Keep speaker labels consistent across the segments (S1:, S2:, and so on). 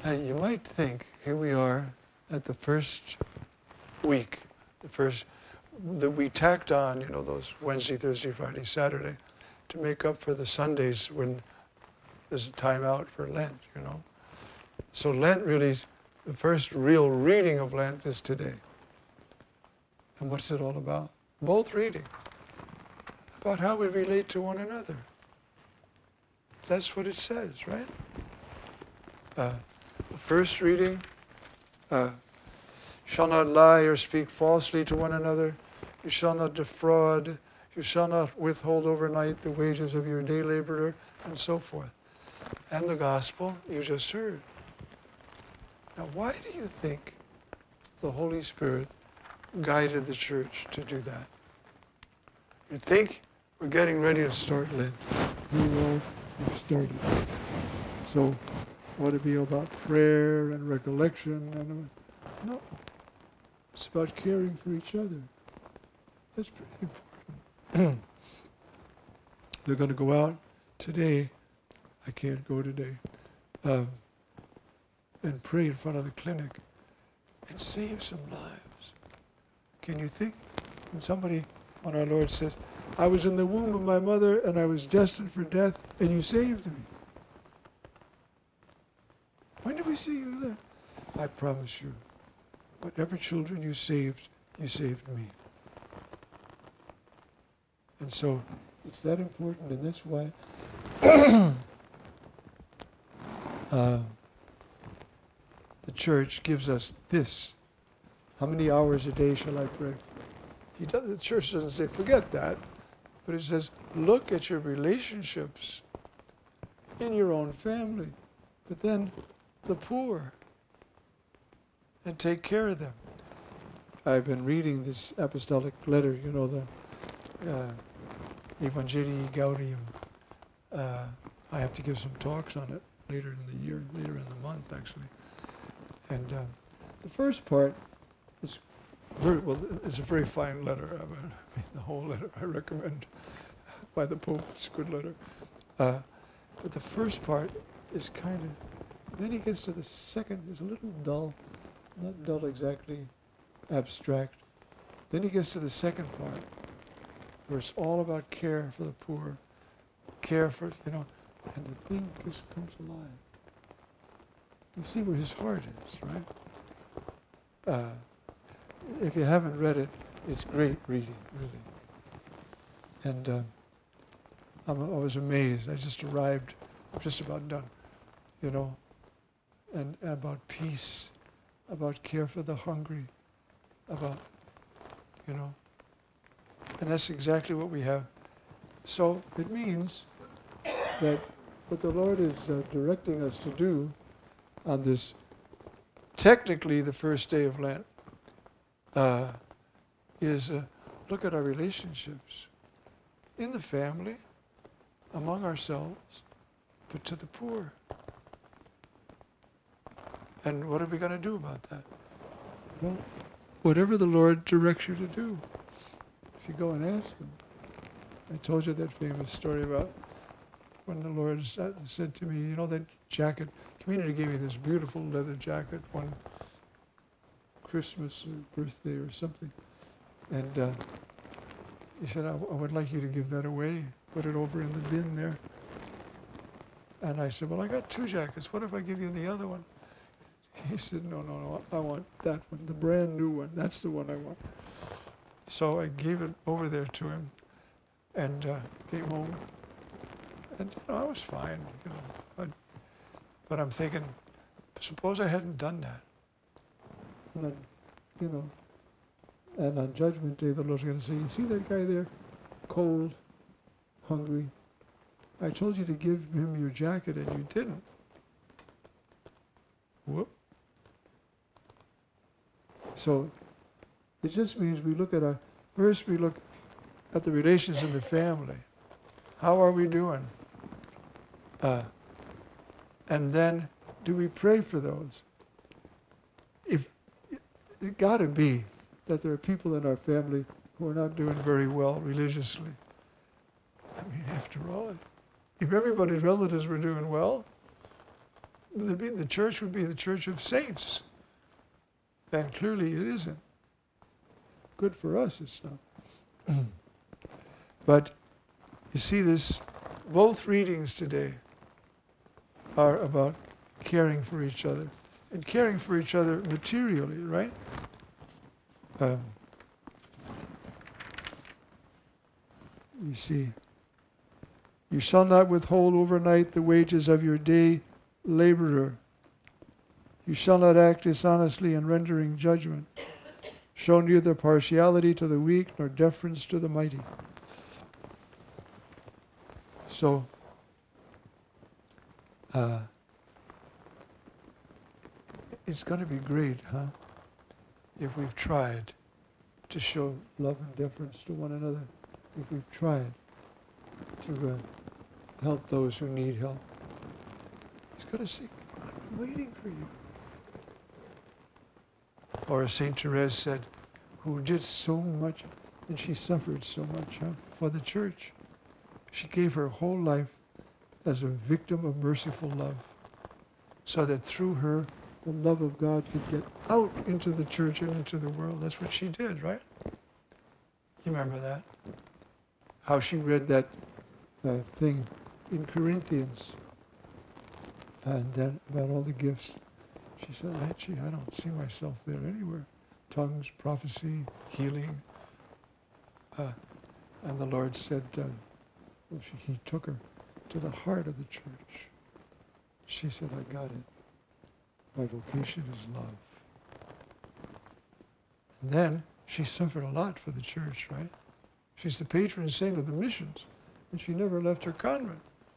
S1: And you might think, here we are at the first week, that we tacked on, those Wednesday, Thursday, Friday, Saturday, to make up for the Sundays when there's a time out for Lent. So Lent really, the first real reading of Lent is today. And what's it all about? Both reading. About how we relate to one another. That's what it says, right? The first reading, shall not lie or speak falsely to one another. You shall not defraud. You shall not withhold overnight the wages of your day laborer, and so forth. And the gospel you just heard. Now, why do you think the Holy Spirit guided the church to do that? You'd think we're getting ready to start Lent. We've started. So, ought to be about prayer and recollection. No. It's about caring for each other. That's pretty important. They're going to go out today. I can't go today. And pray in front of the clinic and save some lives. Can you think? When somebody, when our Lord says, I was in the womb of my mother and I was destined for death and you saved me. When did we see you there? I promise you, whatever children you saved me. And so it's that important, and that's why the church gives us this. How many hours a day shall I pray? The church doesn't say, forget that. But it says, look at your relationships in your own family. But then the poor. And take care of them. I've been reading this apostolic letter, the Evangelii Gaudium. I have to give some talks on it later in the year, later in the month, actually. And the first part is it's a very fine letter. I mean, the whole letter I recommend by the Pope. It's a good letter. But the first part is kind of, then he gets to the second, it's a little dull, not dull exactly, abstract. Then he gets to the second part, where it's all about care for the poor, care for, and the thing just comes alive. You see where his heart is, right? If you haven't read it, it's great reading, really. And I was amazed. I just arrived, I'm just about done, and about peace, about care for the hungry, about, and that's exactly what we have. So it means that what the Lord is directing us to do on this, technically the first day of Lent, is look at our relationships in the family, among ourselves, but to the poor. And what are we going to do about that? Well, whatever the Lord directs you to do, if you go and ask Him. I told you that famous story about when the Lord said to me, that jacket, community gave me this beautiful leather jacket one Christmas or birthday or something. And he said, I would like you to give that away, put it over in the bin there. And I said, well, I got 2 jackets. What if I give you the other one? He said, no, I want that one, the brand new one. That's the one I want. So I gave it over there to him and came home. And, I was fine, But I'm thinking, suppose I hadn't done that. And then, and on Judgment Day, the Lord's going to say, you see that guy there? Cold, hungry. I told you to give him your jacket and you didn't. Whoop. So it just means we look at first we look at the relations in the family. How are we doing? And then do we pray for those? If it got to be that there are people in our family who are not doing very well religiously. I mean, after all, if everybody's relatives were doing well, the church would be the church of saints. And clearly it isn't. Good for us, it's not. But you see this, both readings today are about caring for each other. And caring for each other materially, right? You see, you shall not withhold overnight the wages of your day laborer. You shall not act dishonestly in rendering judgment. Show neither partiality to the weak nor deference to the mighty. So, it's going to be great, huh? If we've tried to show love and deference to one another. If we've tried to help those who need help. He's going to say, I'm waiting for you. Or as St. Therese said, who did so much, and she suffered so much for the church. She gave her whole life as a victim of merciful love, so that through her, the love of God could get out into the church and into the world. That's what she did, right? You remember that? How she read that thing in Corinthians, and then about all the gifts. She said, actually, I don't see myself there anywhere. Tongues, prophecy, healing. And the Lord said, He took her to the heart of the church. She said, I got it. My vocation is love. And then she suffered a lot for the church, right? She's the patron saint of the missions, and she never left her convent.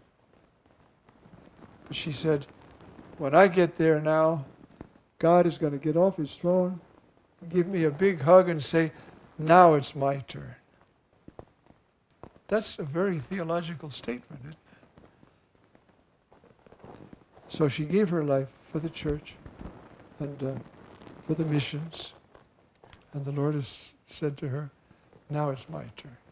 S1: But she said, when I get there now, God is going to get off his throne, give me a big hug and say, now it's my turn. That's a very theological statement, isn't it? So she gave her life for the church and for the missions. And the Lord has said to her, now it's my turn.